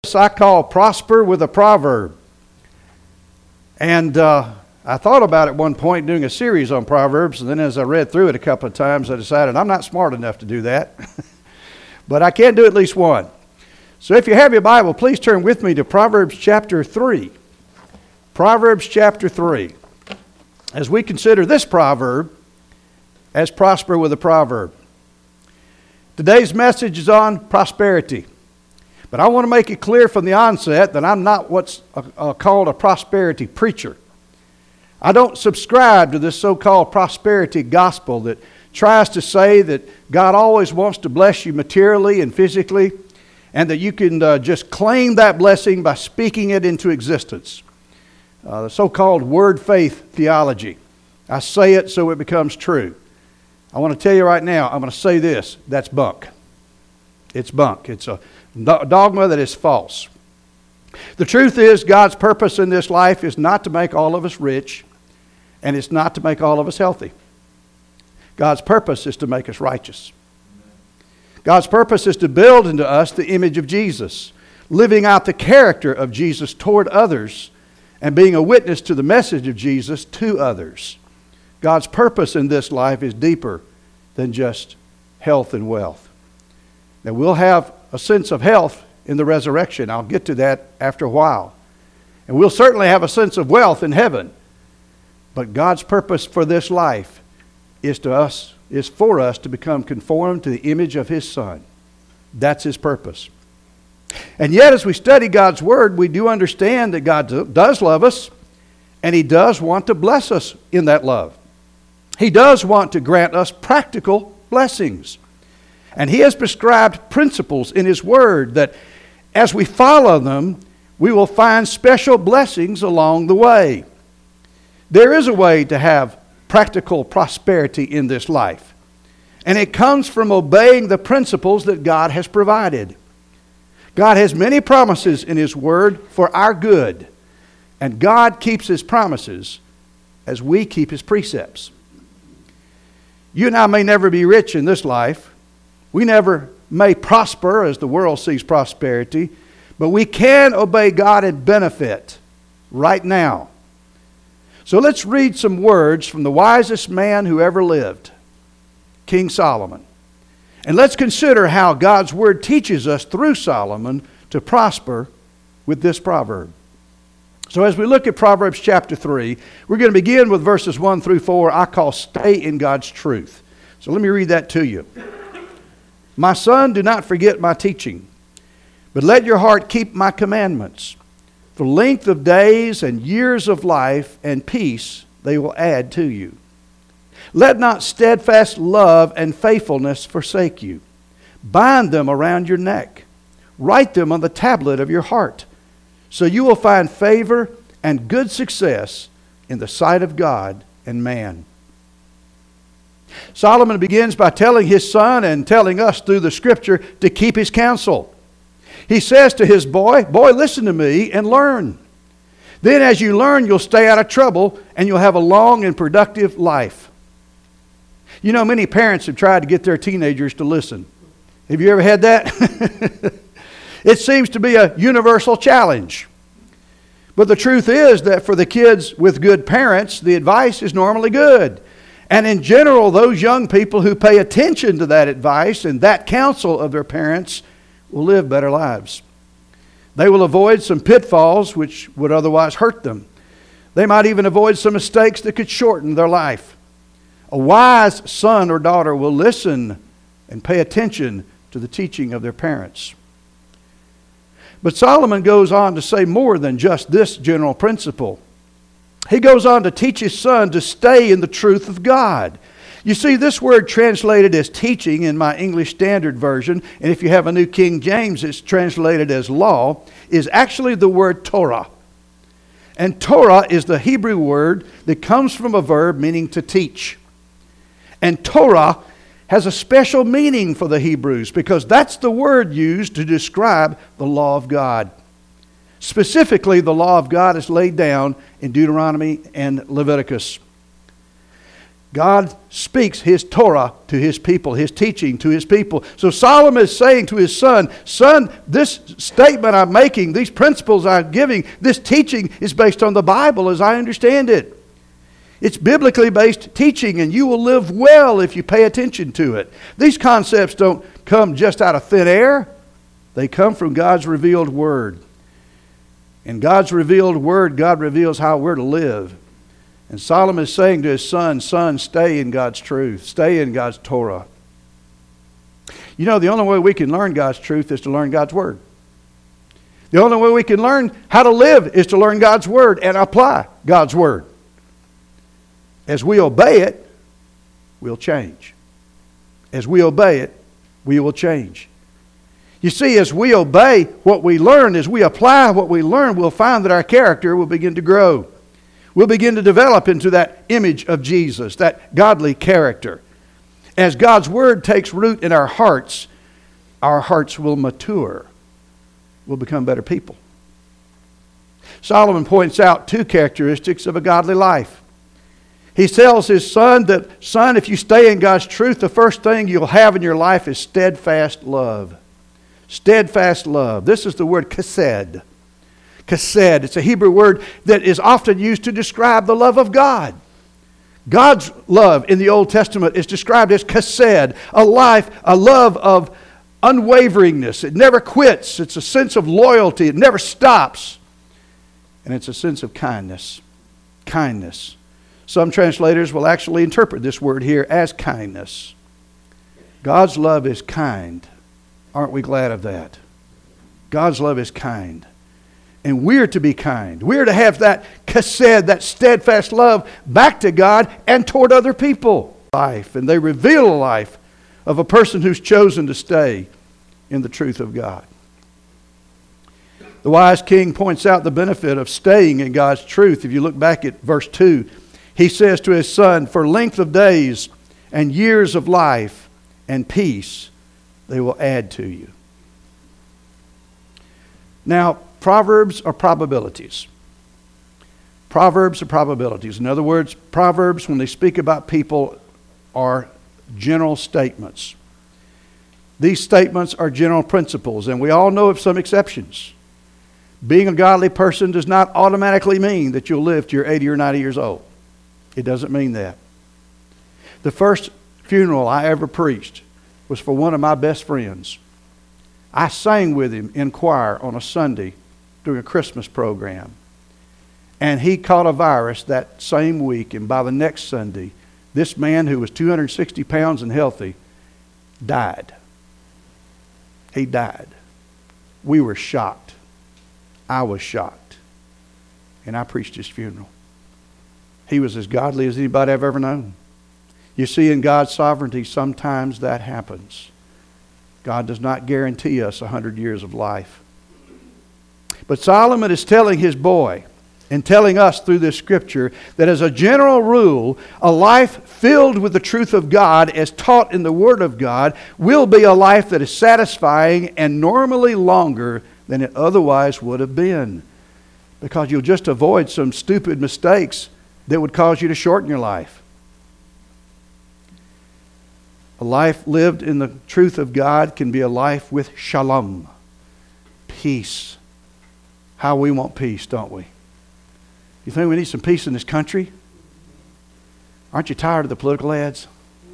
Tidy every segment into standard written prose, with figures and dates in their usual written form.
I call Prosper with a Proverb. And I thought about at one point doing a series on Proverbs, and then as I read through it a couple of times, I decided I'm not smart enough to do that. But I can do at least one. So if you have your Bible, please turn with me to Proverbs chapter 3. Proverbs chapter 3. As we consider this proverb as Prosper with a Proverb. Today's message is on prosperity. But I want to make it clear from the onset that I'm not what's called a prosperity preacher. I don't subscribe to this so-called prosperity gospel that tries to say that God always wants to bless you materially and physically, and that you can just claim that blessing by speaking it into existence. The so-called word faith theology. I say it so it becomes true. I want to tell you right now, I'm going to say this, that's bunk. It's bunk. It's a dogma that is false. The truth is, God's purpose in this life is not to make all of us rich, and it's not to make all of us healthy. God's purpose is to make us righteous. God's purpose is to build into us the image of Jesus, living out the character of Jesus toward others, and being a witness to the message of Jesus to others. God's purpose in this life is deeper than just health and wealth. Now, we'll have a sense of health in the resurrection. I'll get to that after a while. And we'll certainly have a sense of wealth in heaven. But God's purpose for this life is for us to become conformed to the image of His Son. That's His purpose. And yet, as we study God's Word, we do understand that God does love us, and He does want to bless us in that love. He does want to grant us practical blessings. And He has prescribed principles in His Word that as we follow them, we will find special blessings along the way. There is a way to have practical prosperity in this life. And it comes from obeying the principles that God has provided. God has many promises in His Word for our good. And God keeps His promises as we keep His precepts. You and I may never be rich in this life. We never may prosper as the world sees prosperity, but we can obey God and benefit right now. So let's read some words from the wisest man who ever lived, King Solomon. And let's consider how God's Word teaches us through Solomon to prosper with this proverb. So as we look at Proverbs chapter 3, we're going to begin with verses 1 through 4 I call Stay in God's Truth. So let me read that to you. My son, do not forget my teaching, but let your heart keep my commandments. For length of days and years of life and peace they will add to you. Let not steadfast love and faithfulness forsake you. Bind them around your neck. Write them on the tablet of your heart, so you will find favor and good success in the sight of God and man. Solomon begins by telling his son and telling us through the Scripture to keep his counsel. He says to his boy, listen to me and learn. Then as you learn, you'll stay out of trouble and you'll have a long and productive life. You know, many parents have tried to get their teenagers to listen. Have you ever had that? It seems to be a universal challenge. But the truth is that for the kids with good parents, the advice is normally good. And in general, those young people who pay attention to that advice and that counsel of their parents will live better lives. They will avoid some pitfalls which would otherwise hurt them. They might even avoid some mistakes that could shorten their life. A wise son or daughter will listen and pay attention to the teaching of their parents. But Solomon goes on to say more than just this general principle. He goes on to teach his son to stay in the truth of God. You see, this word translated as teaching in my English Standard Version, and if you have a New King James, it's translated as law, is actually the word Torah. And Torah is the Hebrew word that comes from a verb meaning to teach. And Torah has a special meaning for the Hebrews because that's the word used to describe the law of God. Specifically, the law of God is laid down in Deuteronomy and Leviticus. God speaks His Torah to His people, His teaching to His people. So Solomon is saying to his son, son, this statement I'm making, these principles I'm giving, this teaching is based on the Bible as I understand it. It's biblically based teaching, and you will live well if you pay attention to it. These concepts don't come just out of thin air. They come from God's revealed Word. In God's revealed Word, God reveals how we're to live. And Solomon is saying to his son, son, stay in God's truth. Stay in God's Torah. You know, the only way we can learn God's truth is to learn God's Word. The only way we can learn how to live is to learn God's Word and apply God's Word. As we obey it, we'll change. As we obey it, we will change. You see, as we obey what we learn, as we apply what we learn, we'll find that our character will begin to grow. We'll begin to develop into that image of Jesus, that godly character. As God's Word takes root in our hearts will mature. We'll become better people. Solomon points out two characteristics of a godly life. He tells his son that, son, if you stay in God's truth, the first thing you'll have in your life is steadfast love. Steadfast love. This is the word chesed. Chesed. It's a Hebrew word that is often used to describe the love of God. God's love in the Old Testament is described as chesed, a love of unwaveringness. It never quits. It's a sense of loyalty. It never stops. And it's a sense of kindness. Kindness. Some translators will actually interpret this word here as kindness. God's love is kind. Aren't we glad of that? God's love is kind. And we're to be kind. We're to have that chesed, that steadfast love back to God and toward other people. And they reveal a life of a person who's chosen to stay in the truth of God. The wise king points out the benefit of staying in God's truth. If you look back at verse 2, he says to his son, for length of days and years of life and peace they will add to you. Now, Proverbs are probabilities. Proverbs are probabilities. In other words, Proverbs, when they speak about people, are general statements. These statements are general principles, and we all know of some exceptions. Being a godly person does not automatically mean that you'll live to your 80 or 90 years old. It doesn't mean that. The first funeral I ever preached was for one of my best friends. I sang with him in choir on a Sunday during a Christmas program. And he caught a virus that same week, and by the next Sunday, this man who was 260 pounds and healthy died. He died. We were shocked. I was shocked. And I preached his funeral. He was as godly as anybody I've ever known. You see, in God's sovereignty, sometimes that happens. God does not guarantee us 100 years of life. But Solomon is telling his boy and telling us through this scripture that as a general rule, a life filled with the truth of God as taught in the Word of God will be a life that is satisfying and normally longer than it otherwise would have been. Because you'll just avoid some stupid mistakes that would cause you to shorten your life. A life lived in the truth of God can be a life with shalom, peace. How we want peace, don't we? You think we need some peace in this country? Aren't you tired of the political ads?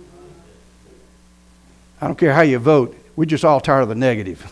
I don't care how you vote. We're just all tired of the negative.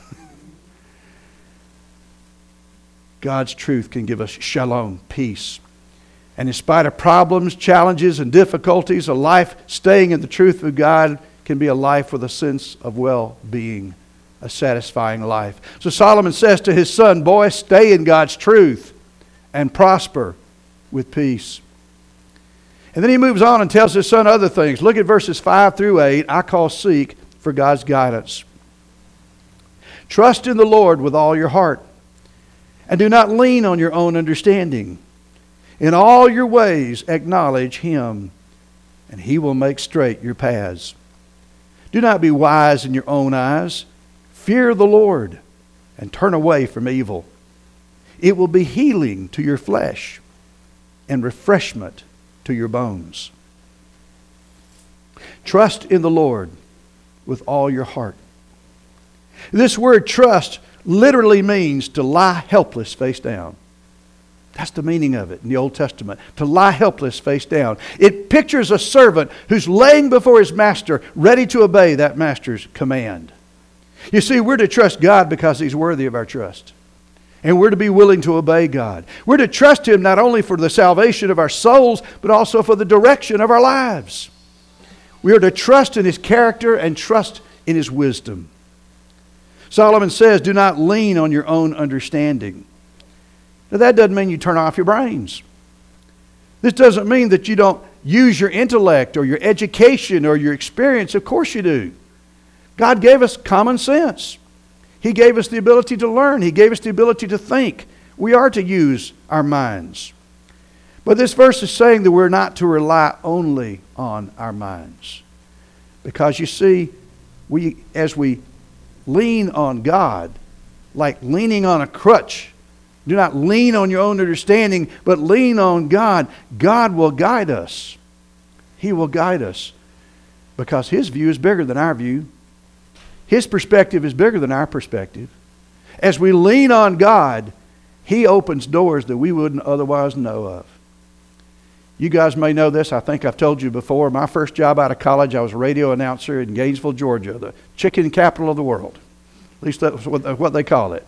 God's truth can give us shalom, peace. And in spite of problems, challenges, and difficulties, a life staying in the truth of God can be a life with a sense of well-being, a satisfying life. So Solomon says to his son, boy, stay in God's truth and prosper with peace. And then he moves on and tells his son other things. Look at verses 5 through 8. I call seek for God's guidance. Trust in the Lord with all your heart, and do not lean on your own understanding. In all your ways acknowledge Him, and He will make straight your paths. Do not be wise in your own eyes. Fear the Lord and turn away from evil. It will be healing to your flesh and refreshment to your bones. Trust in the Lord with all your heart. This word trust literally means to lie helpless face down. That's the meaning of it in the Old Testament. To lie helpless face down. It pictures a servant who's laying before his master, ready to obey that master's command. You see, we're to trust God because He's worthy of our trust. And we're to be willing to obey God. We're to trust Him not only for the salvation of our souls, but also for the direction of our lives. We are to trust in His character and trust in His wisdom. Solomon says, do not lean on your own understanding. Now that doesn't mean you turn off your brains. This doesn't mean that you don't use your intellect or your education or your experience. Of course you do. God gave us common sense. He gave us the ability to learn. He gave us the ability to think. We are to use our minds. But this verse is saying that we're not to rely only on our minds. Because you see, as we lean on God, like leaning on a crutch, do not lean on your own understanding, but lean on God. God will guide us. He will guide us because His view is bigger than our view. His perspective is bigger than our perspective. As we lean on God, He opens doors that we wouldn't otherwise know of. You guys may know this. I think I've told you before. My first job out of college, I was a radio announcer in Gainesville, Georgia, the chicken capital of the world. At least that's what they call it.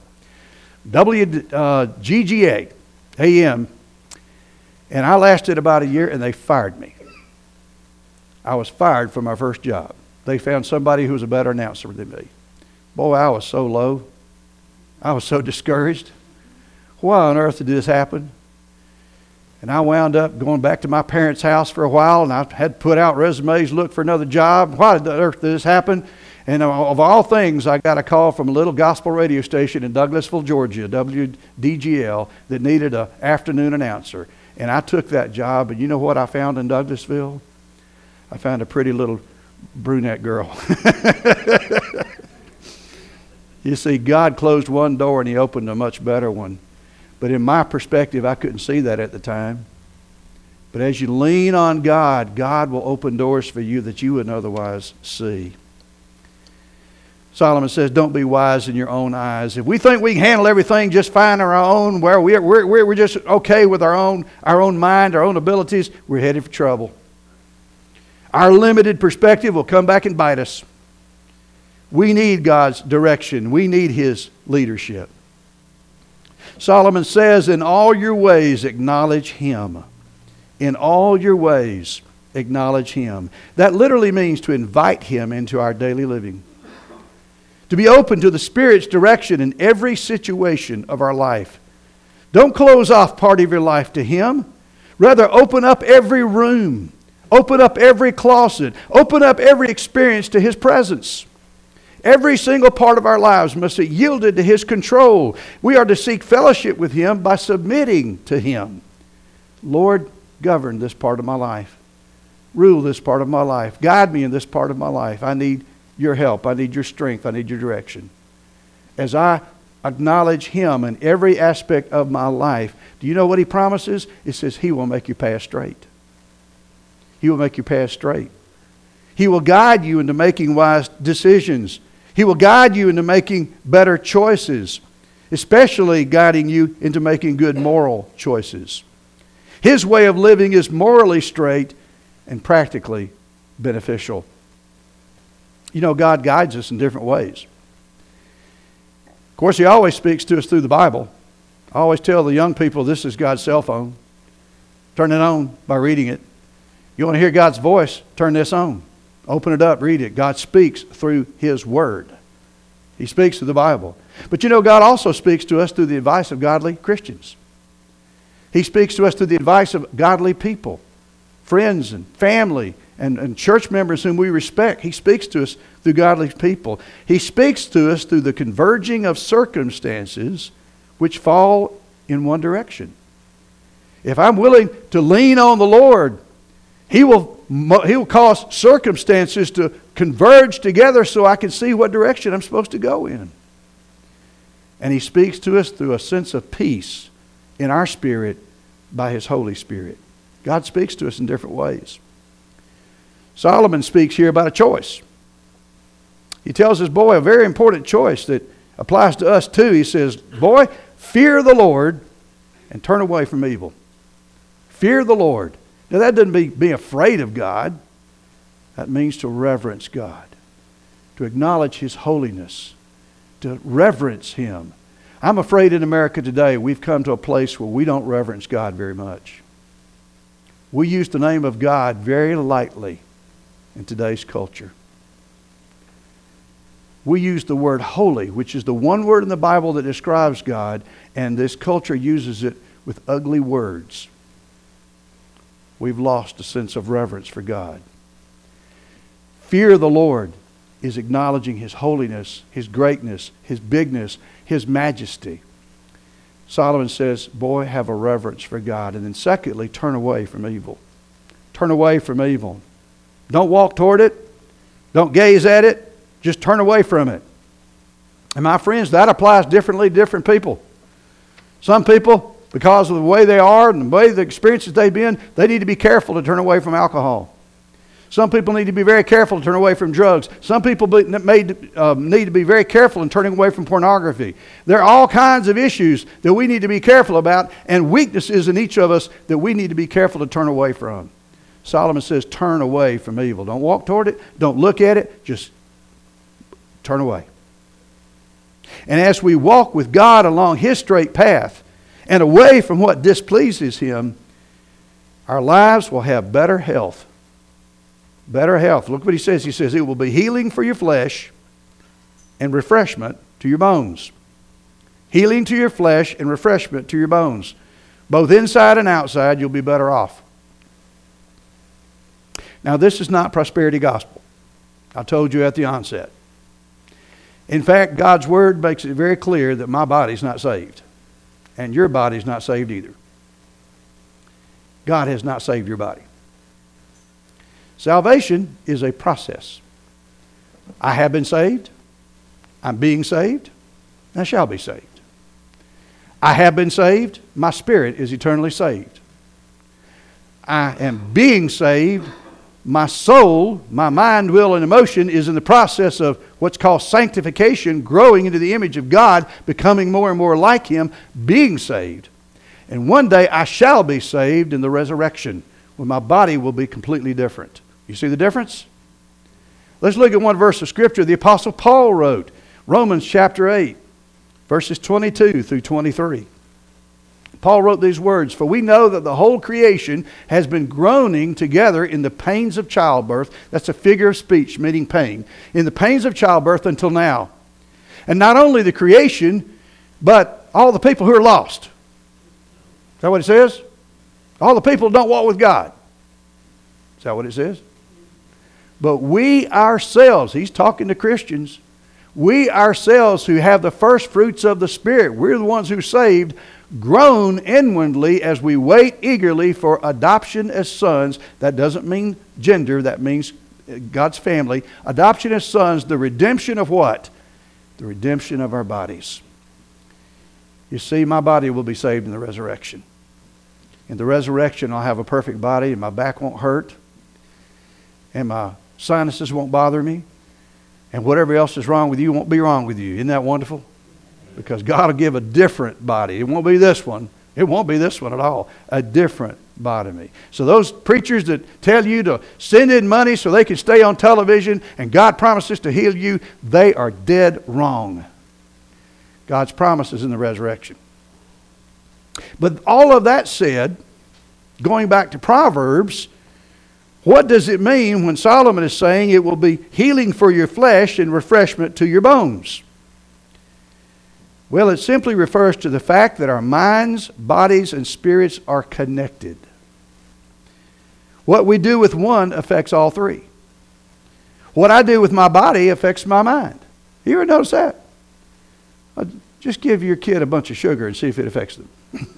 WGGA AM. And I lasted about a year and they fired me. I was fired from my first job. They found somebody who was a better announcer than me. Boy, I was so low. I was so discouraged. Why on earth did this happen? And I wound up going back to my parents' house for a while, and I had to put out resumes, look for another job. Why on earth did this happen? And of all things, I got a call from a little gospel radio station in Douglasville, Georgia, WDGL, that needed an afternoon announcer. And I took that job, and you know what I found in Douglasville? I found a pretty little brunette girl. You see, God closed one door and He opened a much better one. But in my perspective, I couldn't see that at the time. But as you lean on God, God will open doors for you that you wouldn't otherwise see. Solomon says, don't be wise in your own eyes. If we think we can handle everything just fine on our own, where we're just okay with our own mind, our own abilities, we're headed for trouble. Our limited perspective will come back and bite us. We need God's direction. We need His leadership. Solomon says, in all your ways acknowledge Him. In all your ways acknowledge Him. That literally means to invite Him into our daily living. To be open to the Spirit's direction in every situation of our life. Don't close off part of your life to Him. Rather, open up every room. Open up every closet. Open up every experience to His presence. Every single part of our lives must be yielded to His control. We are to seek fellowship with Him by submitting to Him. Lord, govern this part of my life. Rule this part of my life. Guide me in this part of my life. I need your help. I need your strength. I need your direction. As I acknowledge Him in every aspect of my life, do you know what He promises? It says He will make your path straight. He will make your path straight. He will guide you into making wise decisions. He will guide you into making better choices, especially guiding you into making good moral choices. His way of living is morally straight and practically beneficial. You know, God guides us in different ways. Of course, He always speaks to us through the Bible. I always tell the young people this is God's cell phone. Turn it on by reading it. You want to hear God's voice? Turn this on. Open it up, read it. God speaks through His Word. He speaks through the Bible. But you know, God also speaks to us through the advice of godly Christians. He speaks to us through the advice of godly people, friends and family and church members whom we respect. He speaks to us through godly people. He speaks to us through the converging of circumstances which fall in one direction. If I'm willing to lean on the Lord, He will cause circumstances to converge together so I can see what direction I'm supposed to go in. And He speaks to us through a sense of peace in our spirit by His Holy Spirit. God speaks to us in different ways. Solomon speaks here about a choice. He tells his boy a very important choice that applies to us too. He says, boy, fear the Lord and turn away from evil. Fear the Lord. Now that doesn't mean be afraid of God. That means to reverence God, to acknowledge His holiness, to reverence Him. I'm afraid in America today we've come to a place where we don't reverence God very much. We use the name of God very lightly in today's culture. We use the word holy, which is the one word in the Bible that describes God, and this culture uses it with ugly words. We've lost a sense of reverence for God. Fear of the Lord is acknowledging His holiness, His greatness, His bigness, His majesty. Solomon says, boy, have a reverence for God. And then secondly, turn away from evil. Turn away from evil. Don't walk toward it. Don't gaze at it. Just turn away from it. And my friends, that applies differently to different people. Some people, because of the way they are and the way the experiences they've been, they need to be careful to turn away from alcohol. Some people need to be very careful to turn away from drugs. Some people need to be very careful in turning away from pornography. There are all kinds of issues that we need to be careful about, and weaknesses in each of us that we need to be careful to turn away from. Solomon says, turn away from evil. Don't walk toward it. Don't look at it. Just turn away. And as we walk with God along His straight path and away from what displeases Him, our lives will have better health. Better health. Look what he says. He says, it will be healing for your flesh and refreshment to your bones. Healing to your flesh and refreshment to your bones. Both inside and outside, you'll be better off. Now, this is not prosperity gospel. I told you at the onset. In fact, God's Word makes it very clear that my body's not saved. And your body's not saved either. God has not saved your body. Salvation is a process. I have been saved. I'm being saved. And I shall be saved. I have been saved. My spirit is eternally saved. I am being saved. My soul, my mind, will, and emotion is in the process of what's called sanctification, growing into the image of God, becoming more and more like Him, being saved. And one day I shall be saved in the resurrection, when my body will be completely different. You see the difference? Let's look at one verse of Scripture the Apostle Paul wrote. Romans chapter 8, verses 22 through 23. Paul wrote these words, for we know that the whole creation has been groaning together in the pains of childbirth. That's a figure of speech meaning pain. In the pains of childbirth until now. And not only the creation, but all the people who are lost. Is that what it says? All the people who don't walk with God. Is that what it says? But we ourselves, he's talking to Christians, we ourselves who have the first fruits of the Spirit, we're the ones who are saved, groan inwardly as we wait eagerly for adoption as sons. That doesn't mean gender, that means God's family. Adoption as sons, the redemption of what? The redemption of our bodies. You see, my body will be saved in the resurrection. In the resurrection, I'll have a perfect body and my back won't hurt. And my sinuses won't bother me. And whatever else is wrong with you won't be wrong with you. Isn't that wonderful? Because God will give a different body. It won't be this one. It won't be this one at all. A different body. So those preachers that tell you to send in money so they can stay on television and God promises to heal you, they are dead wrong. God's promise is in the resurrection. But all of that said, going back to Proverbs, what does it mean when Solomon is saying it will be healing for your flesh and refreshment to your bones? Well, it simply refers to the fact that our minds, bodies, and spirits are connected. What we do with one affects all three. What I do with my body affects my mind. You ever notice that? Just give your kid a bunch of sugar and see if it affects them.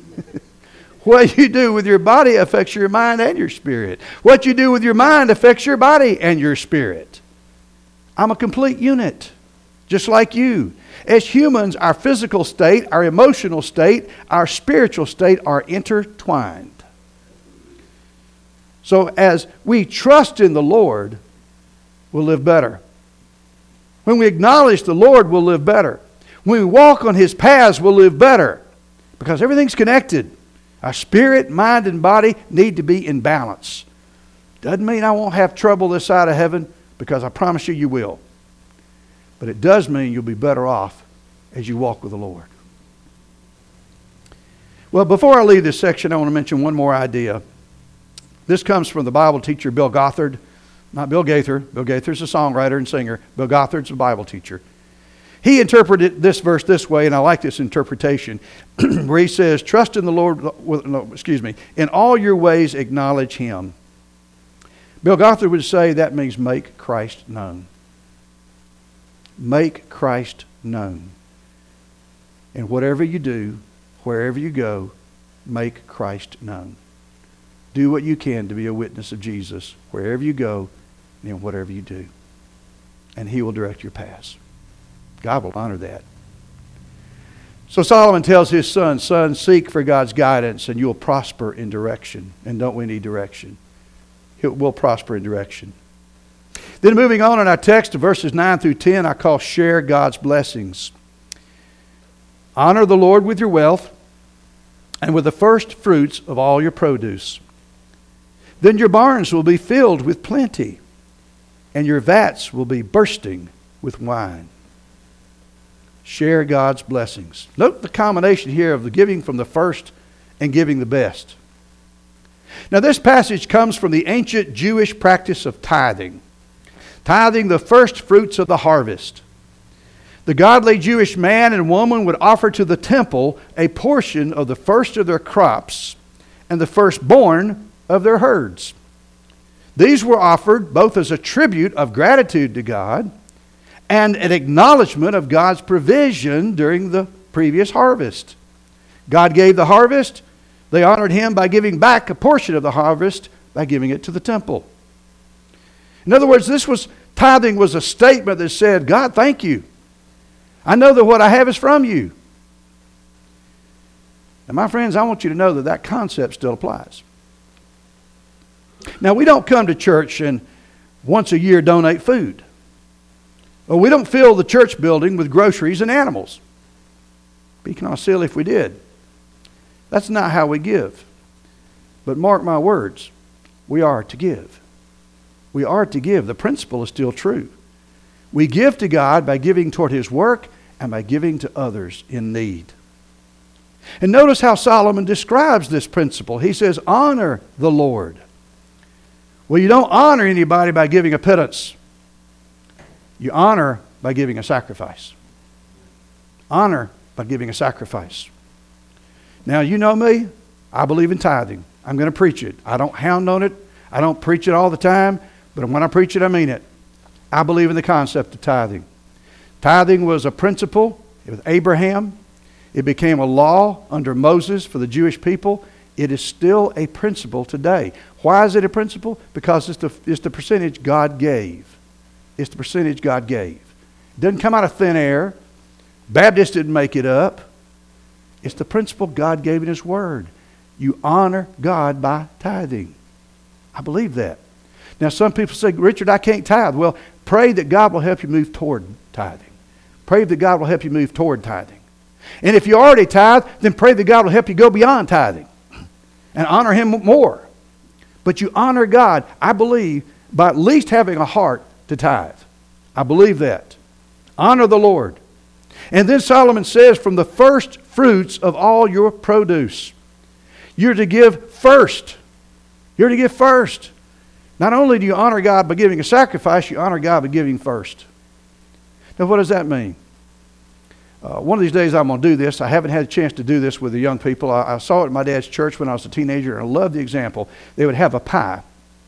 What you do with your body affects your mind and your spirit. What you do with your mind affects your body and your spirit. I'm a complete unit, just like you. As humans, our physical state, our emotional state, our spiritual state are intertwined. So as we trust in the Lord, we'll live better. When we acknowledge the Lord, we'll live better. When we walk on His paths, we'll live better. Because everything's connected. Our spirit, mind, and body need to be in balance. Doesn't mean I won't have trouble this side of heaven, because I promise you, you will. But it does mean you'll be better off as you walk with the Lord. Well, before I leave this section, I want to mention one more idea. This comes from the Bible teacher Bill Gothard. Not Bill Gaither. Bill Gaither's a songwriter and singer. Bill Gothard's a Bible teacher. He interpreted this verse this way, and I like this interpretation, where he says, trust in the Lord, in all your ways acknowledge Him. Bill Gothard would say that means make Christ known. Make Christ known. And whatever you do, wherever you go, make Christ known. Do what you can to be a witness of Jesus wherever you go and whatever you do. And He will direct your paths. God will honor that. So Solomon tells his son, seek for God's guidance and you'll prosper in direction. And don't we need direction? We'll prosper in direction. Then moving on in our text to verses 9 through 10, I call share God's blessings. Honor the Lord with your wealth and with the first fruits of all your produce. Then your barns will be filled with plenty, and your vats will be bursting with wine. Share God's blessings. Note the combination here of the giving from the first and giving the best. Now this passage comes from the ancient Jewish practice of tithing. Tithing the first fruits of the harvest. The godly Jewish man and woman would offer to the temple a portion of the first of their crops and the firstborn of their herds. These were offered both as a tribute of gratitude to God and an acknowledgement of God's provision during the previous harvest. God gave the harvest. They honored Him by giving back a portion of the harvest by giving it to the temple. In other words, tithing was a statement that said, God, thank you. I know that what I have is from you. And my friends, I want you to know that that concept still applies. Now, we don't come to church and once a year donate food. Or we don't fill the church building with groceries and animals. Be kind of silly if we did. That's not how we give. But mark my words, we are to give. We are to give. The principle is still true. We give to God by giving toward His work and by giving to others in need. And notice how Solomon describes this principle. He says, honor the Lord. Well, you don't honor anybody by giving a pittance. You honor by giving a sacrifice. Honor by giving a sacrifice. Now, you know me. I believe in tithing. I'm going to preach it. I don't hound on it. I don't preach it all the time. But when I preach it, I mean it. I believe in the concept of tithing. Tithing was a principle with Abraham. It became a law under Moses for the Jewish people. It is still a principle today. Why is it a principle? Because it's the percentage God gave. It's the percentage God gave. It doesn't come out of thin air. Baptists didn't make it up. It's the principle God gave in His Word. You honor God by tithing. I believe that. Now some people say, Richard, I can't tithe. Well, pray that God will help you move toward tithing. Pray that God will help you move toward tithing. And if you already tithe, then pray that God will help you go beyond tithing and honor Him more. But you honor God, I believe, by at least having a heart to tithe. I believe that. Honor the Lord. And then Solomon says, from the first fruits of all your produce. You're to give first. You're to give first. Not only do you honor God by giving a sacrifice, you honor God by giving first. Now, what does that mean? One of these days I'm going to do this. I haven't had a chance to do this with the young people. I saw it at my dad's church when I was a teenager, and I loved the example. They would have a pie.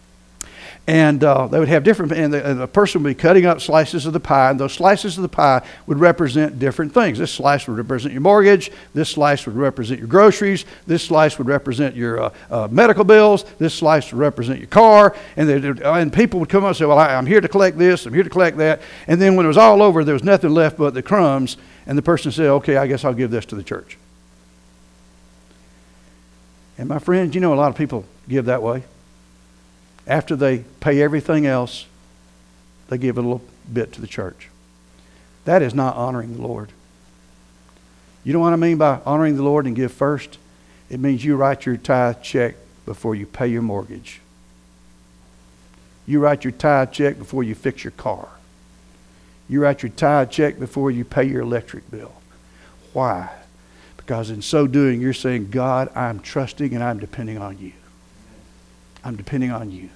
And they would have different, and the person would be cutting up slices of the pie, and those slices of the pie would represent different things. This slice would represent your mortgage. This slice would represent your groceries. This slice would represent your medical bills. This slice would represent your car. And people would come up and say, well, I'm here to collect this. I'm here to collect that. And then when it was all over, there was nothing left but the crumbs. And the person said, okay, I guess I'll give this to the church. And my friends, you know a lot of people give that way. after they pay everything else, they give a little bit to the church. That is not honoring the Lord. You know what I mean by honoring the Lord and give first? It means you write your tithe check before you pay your mortgage. You write your tithe check before you fix your car. You write your tithe check before you pay your electric bill. Why? Because in so doing, you're saying, God, I'm trusting and I'm depending on you. I'm depending on you.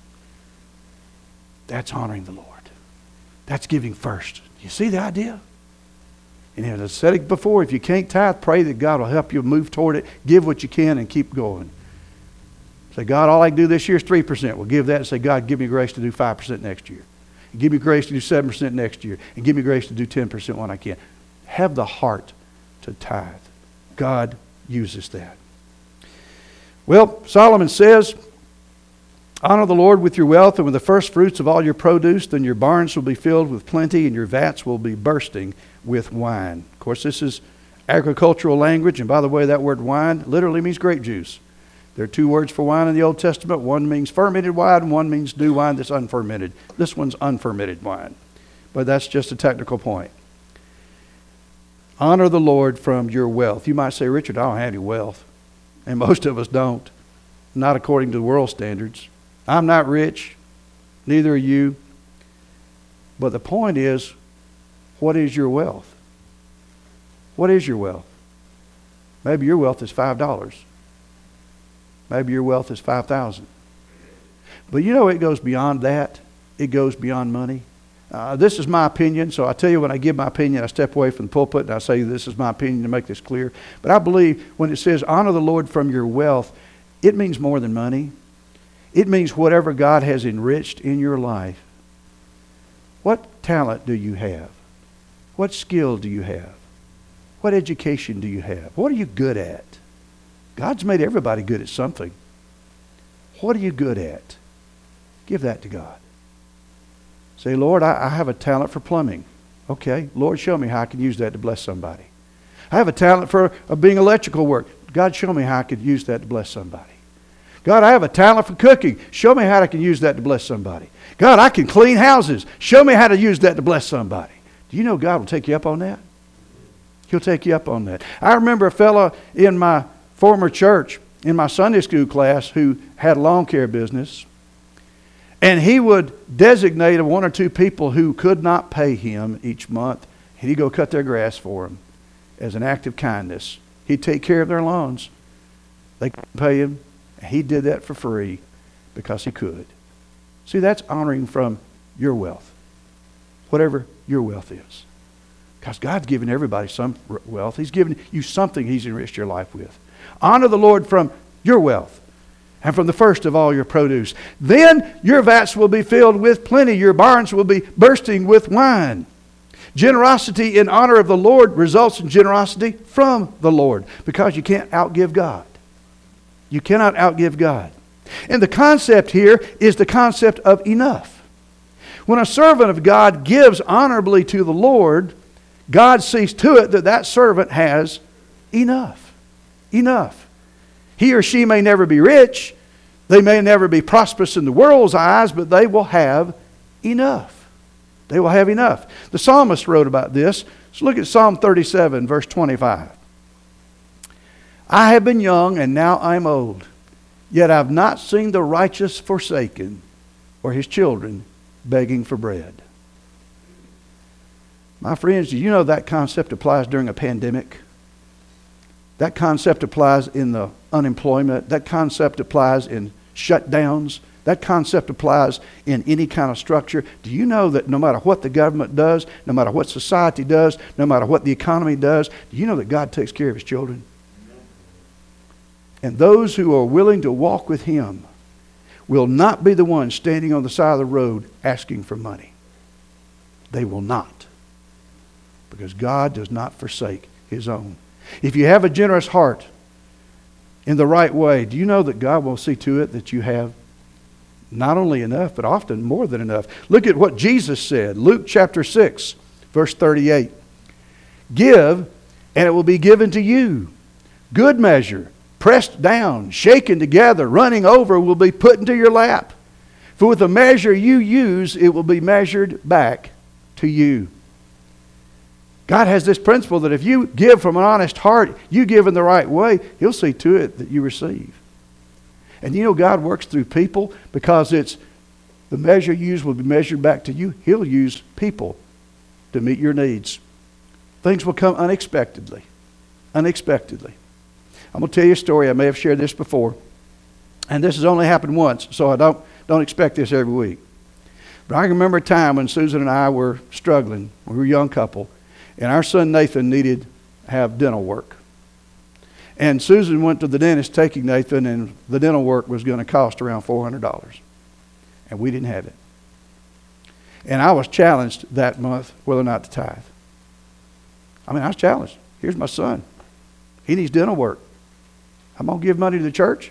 That's honoring the Lord. That's giving first. You see the idea? And as I said it before, if you can't tithe, pray that God will help you move toward it. Give what you can and keep going. Say, God, all I can do this year is 3%. Well, give that and say, God, give me grace to do 5% next year. And give me grace to do 7% next year. And give me grace to do 10% when I can. Have the heart to tithe. God uses that. Well, Solomon says, honor the Lord with your wealth and with the first fruits of all your produce. Then your barns will be filled with plenty and your vats will be bursting with wine. Of course, this is agricultural language. And by the way, that word wine literally means grape juice. There are two words for wine in the Old Testament. One means fermented wine and one means new wine that's unfermented. This one's unfermented wine. But that's just a technical point. Honor the Lord from your wealth. You might say, Richard, I don't have any wealth. And most of us don't. Not according to the world standards. I'm not rich. Neither are you. But the point is, what is your wealth? What is your wealth? Maybe your wealth is $5. Maybe your wealth is $5,000. But you know it goes beyond that. It goes beyond money. This is my opinion, so I tell you when I give my opinion, I step away from the pulpit and I say this is my opinion to make this clear. But I believe when it says honor the Lord from your wealth, it means more than money. It means whatever God has enriched in your life. What talent do you have? What skill do you have? What education do you have? What are you good at? God's made everybody good at something. What are you good at? Give that to God. Say, Lord, I have a talent for plumbing. Okay, Lord, show me how I can use that to bless somebody. I have a talent for being electrical work. God, show me how I could use that to bless somebody. God, I have a talent for cooking. Show me how I can use that to bless somebody. God, I can clean houses. Show me how to use that to bless somebody. Do you know God will take you up on that? He'll take you up on that. I remember a fellow in my former church, in my Sunday school class, who had a lawn care business. And he would designate one or two people who could not pay him each month. And he'd go cut their grass for them as an act of kindness. He'd take care of their lawns. They couldn't pay him. And he did that for free because he could. See, that's honoring from your wealth. Whatever your wealth is. Because God's given everybody some wealth. He's given you something He's enriched your life with. Honor the Lord from your wealth and from the first of all your produce. Then your vats will be filled with plenty. Your barns will be bursting with wine. Generosity in honor of the Lord results in generosity from the Lord because you can't outgive God. You cannot outgive God. And the concept here is the concept of enough. When a servant of God gives honorably to the Lord, God sees to it that that servant has enough. Enough. He or she may never be rich. They may never be prosperous in the world's eyes, but they will have enough. They will have enough. The psalmist wrote about this. So look at Psalm 37, verse 25. I have been young and now I'm old, yet I've not seen the righteous forsaken or his children begging for bread. My friends, do you know that concept applies during a pandemic? That concept applies in the unemployment. That concept applies in shutdowns. That concept applies in any kind of structure. Do you know that no matter what the government does, no matter what society does, no matter what the economy does, do you know that God takes care of His children? And those who are willing to walk with Him will not be the ones standing on the side of the road asking for money. They will not. Because God does not forsake His own. If you have a generous heart in the right way, do you know that God will see to it that you have not only enough, but often more than enough? Look at what Jesus said. Luke chapter 6, verse 38. Give, and it will be given to you. Good measure, pressed down, shaken together, running over, will be put into your lap. For with the measure you use, it will be measured back to you. God has this principle that if you give from an honest heart, you give in the right way, He'll see to it that you receive. And you know God works through people because it's the measure you use will be measured back to you. He'll use people to meet your needs. Things will come unexpectedly. Unexpectedly. I'm going to tell you a story. I may have shared this before. And this has only happened once, so I don't expect this every week. But I can remember a time when Susan and I were struggling. We were a young couple. And our son Nathan needed to have dental work. And Susan went to the dentist taking Nathan, and the dental work was going to cost around $400. And we didn't have it. And I was challenged that month whether or not to tithe. I was challenged. Here's my son. He needs dental work. I'm going to give money to the church.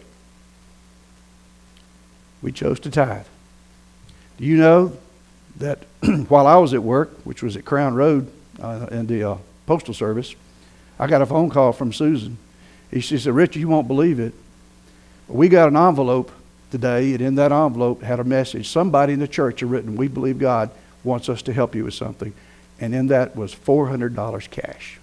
We chose to tithe. Do you know that while I was at work, which was at Crown Road in the Postal Service, I got a phone call from Susan. She said, "Richard, you won't believe it. We got an envelope today, and in that envelope had a message. Somebody in the church had written, 'We believe God wants us to help you with something.'" And in that was $400 cash.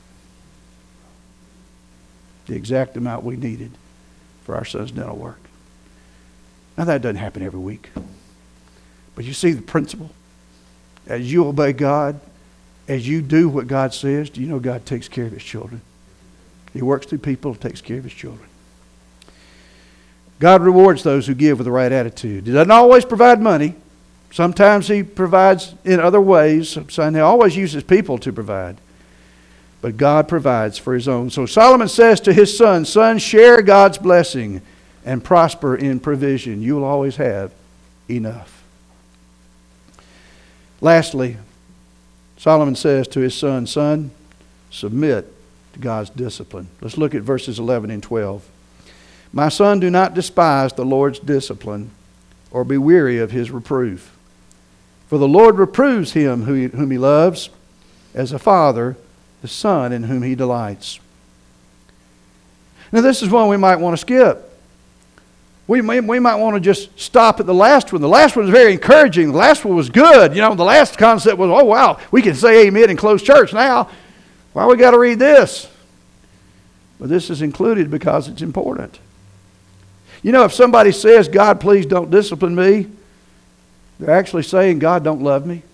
The exact amount we needed for our son's dental work. Now that doesn't happen every week. But you see the principle? As you obey God, as you do what God says, do you know God takes care of His children? He works through people, takes care of His children. God rewards those who give with the right attitude. He doesn't always provide money. Sometimes He provides in other ways. He always uses people to provide. But God provides for His own. So Solomon says to his son, "Son, share God's blessing and prosper in provision. You will always have enough." Lastly, Solomon says to his son, "Son, submit to God's discipline." Let's look at verses 11 and 12. "My son, do not despise the Lord's discipline or be weary of His reproof. For the Lord reproves him whom He loves, as a father the son in whom He delights." Now this is one we might want to skip. We might want to just stop at the last one. The last one was very encouraging. The last one was good. The last concept was, oh wow, we can say amen and close church now. Why we got to read this? But this is included because it's important. If somebody says, "God, please don't discipline me," they're actually saying, "God, don't love me."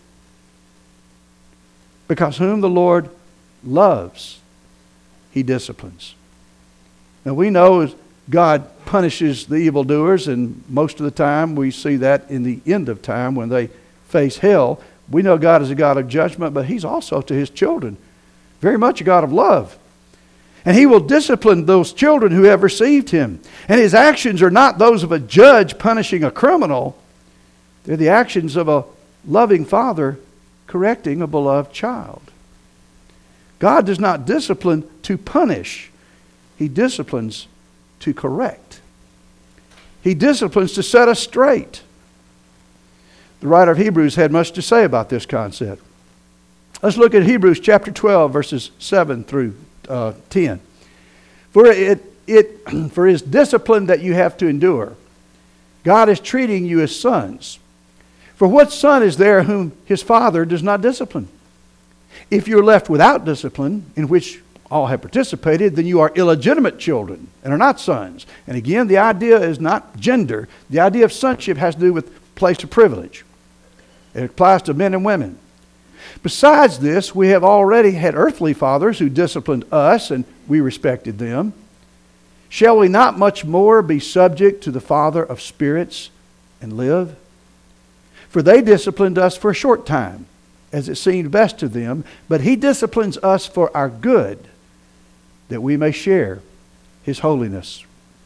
Because whom the Lord loves, He disciplines. Now we know God punishes the evildoers, and most of the time we see that in the end of time when they face hell. We know God is a God of judgment, but He's also to His children very much a God of love. And He will discipline those children who have received Him. And His actions are not those of a judge punishing a criminal. They're the actions of a loving father correcting a beloved child. God does not discipline to punish. He disciplines to correct. He disciplines to set us straight. The writer of Hebrews had much to say about this concept. Let's look at Hebrews chapter 12, verses 7 through 10. For His discipline that you have to endure, God is treating you as sons. For what son is there whom his father does not discipline? If you're left without discipline, in which all have participated, then you are illegitimate children and are not sons. And again, the idea is not gender. The idea of sonship has to do with place of privilege. It applies to men and women. Besides this, we have already had earthly fathers who disciplined us, and we respected them. Shall we not much more be subject to the Father of spirits and live? For they disciplined us for a short time, as it seemed best to them, but He disciplines us for our good, that we may share His holiness.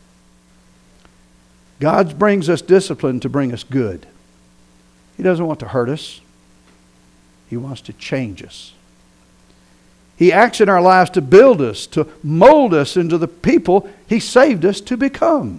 God brings us discipline to bring us good. He doesn't want to hurt us. He wants to change us. He acts in our lives to build us, to mold us into the people He saved us to become.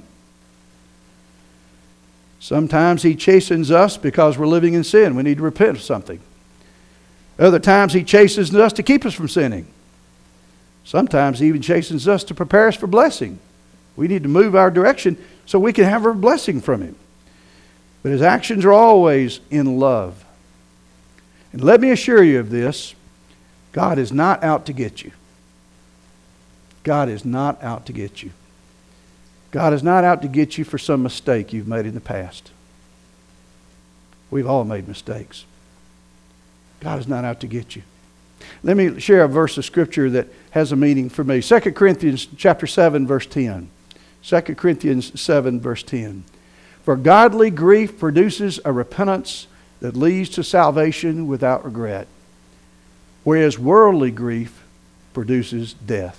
Sometimes He chastens us because we're living in sin. We need to repent of something. Other times He chastens us to keep us from sinning. Sometimes He even chastens us to prepare us for blessing. We need to move our direction so we can have our blessing from Him. but his actions are always in love. And let me assure you of this, God is not out to get you. God is not out to get you. God is not out to get you for some mistake you've made in the past. We've all made mistakes. God is not out to get you. Let me share a verse of Scripture that has a meaning for me. 2 Corinthians chapter 7, verse 10. 2 Corinthians 7, verse 10. For godly grief produces a repentance that leads to salvation without regret, whereas worldly grief produces death.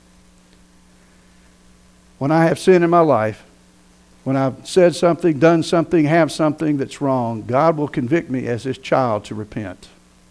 When I have sin in my life, when I've said something, done something, have something that's wrong, God will convict me as His child to repent.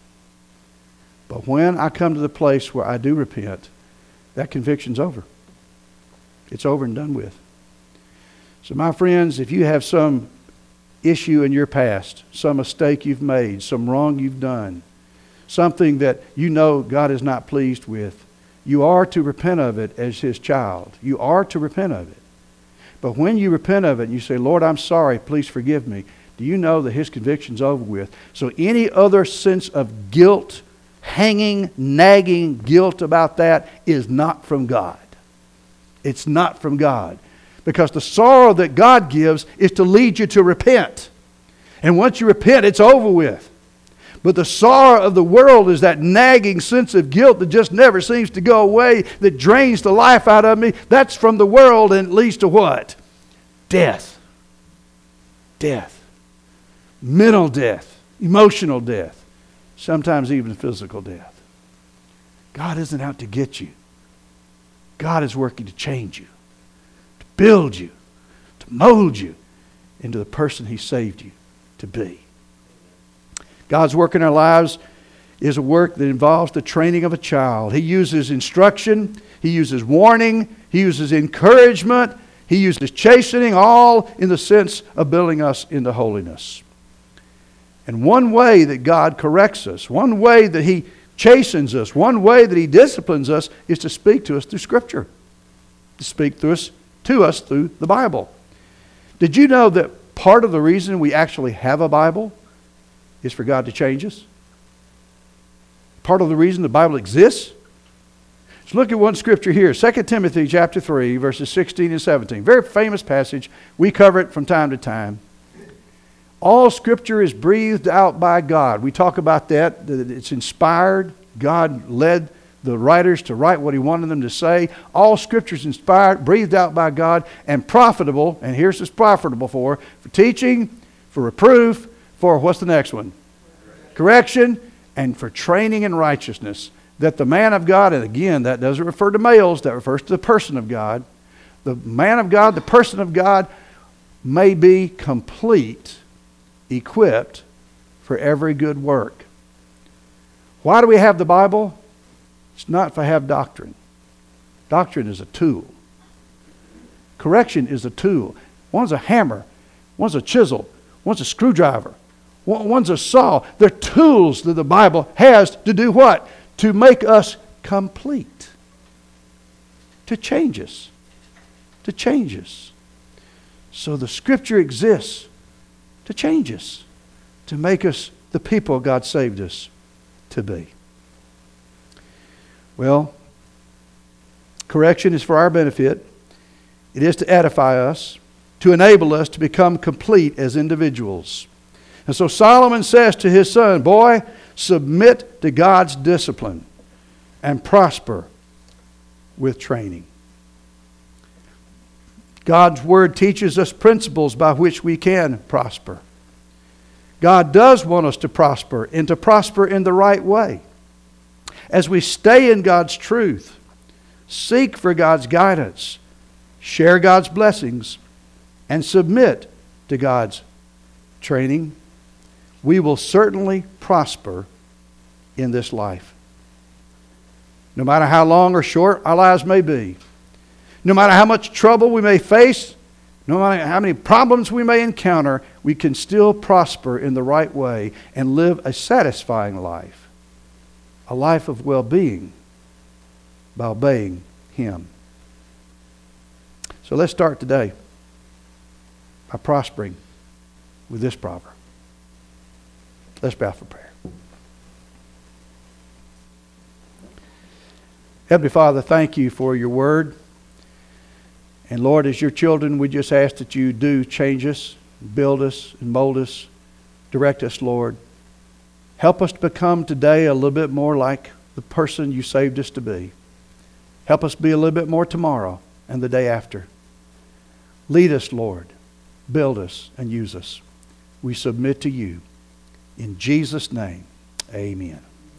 But when I come to the place where I do repent, that conviction's over. It's over and done with. So my friends, if you have some issue in your past, some mistake you've made, some wrong you've done, something that you know God is not pleased with, you are to repent of it as His child. You are to repent of it. But when you repent of it and you say, Lord, I'm sorry, please forgive me, do you know that His conviction's over with? So any other sense of guilt, hanging, nagging guilt about that is not from God. It's not from God. Because the sorrow that God gives is to lead you to repent. And once you repent, it's over with. But the sorrow of the world is that nagging sense of guilt that just never seems to go away, that drains the life out of me. That's from the world, and it leads to what? Death. Death. Mental death. Emotional death. Sometimes even physical death. God isn't out to get you. God is working to change you, to build you, to mold you into the person He saved you to be. God's work in our lives is a work that involves the training of a child. He uses instruction, He uses warning, He uses encouragement, He uses chastening, all in the sense of building us into holiness. And one way that God corrects us, one way that He chastens us, one way that He disciplines us is to speak to us through Scripture, to speak to us through the Bible. Did you know that part of the reason we actually have a Bible is for God to change us? Part of the reason the Bible exists? Let's look at one scripture here. 2 Timothy chapter 3, verses 16 and 17. Very famous passage. We cover it from time to time. All Scripture is breathed out by God. We talk about that it's inspired. God led the writers to write what He wanted them to say. All Scripture is inspired, breathed out by God, and profitable, and here's what's profitable for teaching, for reproof, for what's the next one? Correction, and for training in righteousness, that the man of God, and again, that doesn't refer to males, that refers to the person of God. The man of God, the person of God, may be complete, equipped for every good work. Why do we have the Bible? It's not to have doctrine. Doctrine is a tool. Correction is a tool. One's a hammer. One's a chisel. One's a screwdriver. One's a saw. They're tools that the Bible has to do what? To make us complete. To change us. To change us. So the Scripture exists to change us, to make us the people God saved us to be. Well, correction is for our benefit. It is to edify us, to enable us to become complete as individuals. And so Solomon says to his son, boy, submit to God's discipline and prosper with training. God's Word teaches us principles by which we can prosper. God does want us to prosper and to prosper in the right way. As we stay in God's truth, seek for God's guidance, share God's blessings, and submit to God's training, we will certainly prosper in this life. No matter how long or short our lives may be, no matter how much trouble we may face, no matter how many problems we may encounter, we can still prosper in the right way and live a satisfying life, a life of well-being by obeying Him. So let's start today by prospering with this proverb. Let's bow for prayer. Heavenly Father, thank you for your word. And Lord, as your children, we just ask that you do change us, build us, and mold us. Direct us, Lord. Help us to become today a little bit more like the person you saved us to be. Help us be a little bit more tomorrow and the day after. Lead us, Lord. Build us and use us. We submit to you. In Jesus' name, amen.